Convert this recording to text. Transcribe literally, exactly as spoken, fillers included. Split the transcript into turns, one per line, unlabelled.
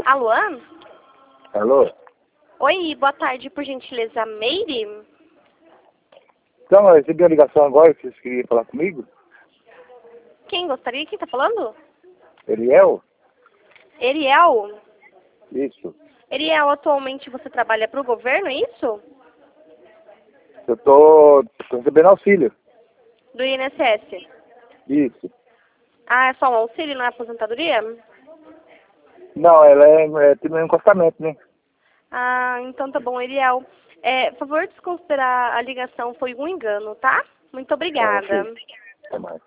Alô?
Alô?
Oi, boa tarde, por gentileza, Meire?
Então, eu recebi a ligação agora que vocês queriam falar comigo.
Quem gostaria? Quem tá falando?
Eliel?
Eriel?
Isso.
Eriel, atualmente você trabalha para o governo, é isso?
Eu tô, tô recebendo auxílio.
Do I N S S?
Isso.
Ah, é só um auxílio, não é aposentadoria?
Não, ela é, é tem um encostamento, né?
Ah, então tá bom, Eriel. É, por favor, desconsiderar a ligação, foi um engano, tá? Muito
Tá,
obrigada.
ok. Até mais.